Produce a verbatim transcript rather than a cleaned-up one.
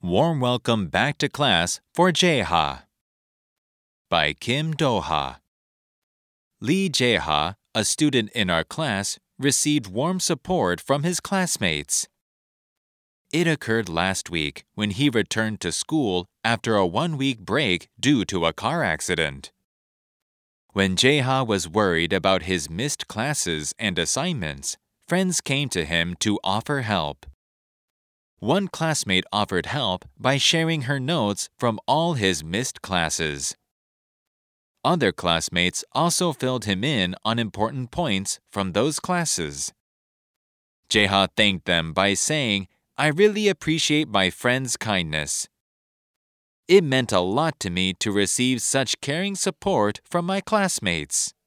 Warm Welcome Back to Class for Jae-ha by Kim Do-ha. Lee Jae-ha, a student in our class, received warm support from his classmates. It occurred last week when he returned to school after a one-week break due to a car accident. When Jae-ha was worried about his missed classes and assignments, friends came to him to offer help. One classmate offered help by sharing her notes from all his missed classes. Other classmates also filled him in on important points from those classes. Jae-ha thanked them by saying, "I really appreciate my friends' kindness. It meant a lot to me to receive such caring support from my classmates."